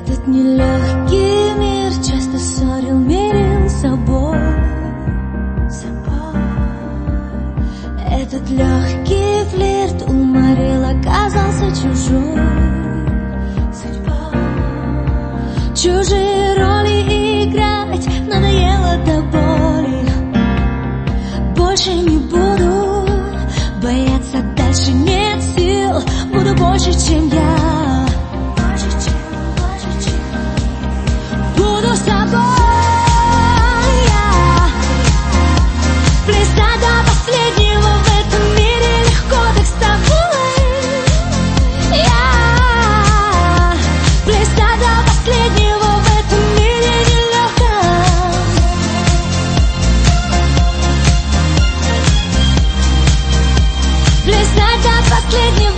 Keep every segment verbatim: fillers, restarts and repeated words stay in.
Этот нелегкий мир часто ссорил, мирил собой, собой. Этот легкий флирт уморил, оказался чужой судьбой. Чужие роли играть надоело до боли. Больше не буду бояться, дальше нет сил. Буду больше, чем я. Буду собой я. Плясать до последнего в этом мире легко, так с тобой я. Плясать до последнего в этом мире нелегко. Плясать до последнего.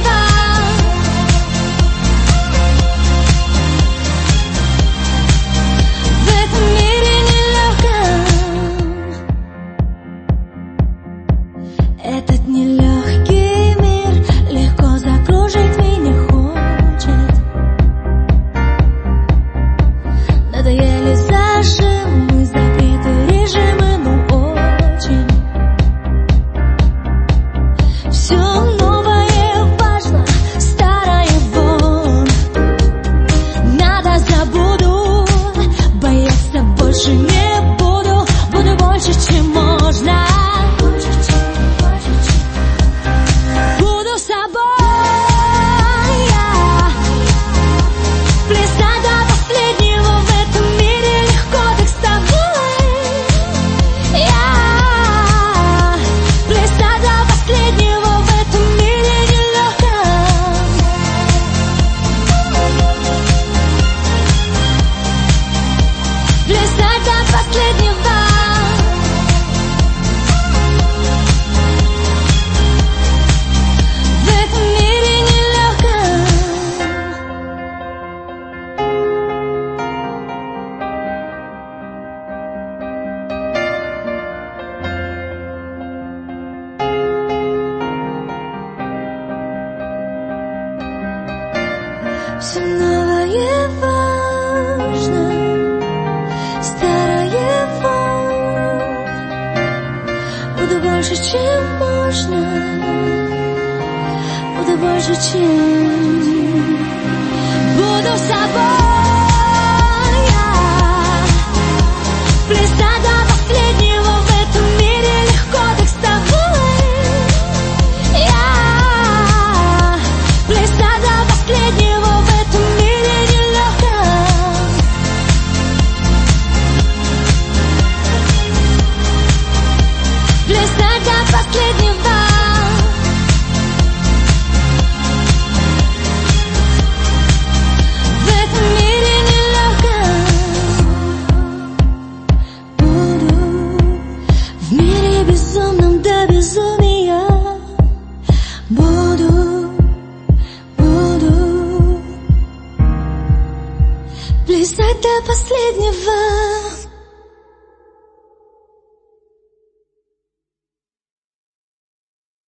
Этот нелегкий мир легко закружить меня хочет. Надоели зажимы, запреты, режимы, ну очень. Все новое важно, старое вон. Надо забуду, бояться больше не буду. Буду больше, чем можно. Все новое важно, старое вон. Буду больше, чем можно. Буду больше, чем. Буду собой я. Плясать до последнего в этом мире легко, так с тобой я. Плясать до последнего. Плясать до последнего. В этом мире нелегко. Буду в мире безумном до безумия. Буду, буду плясать до последнего.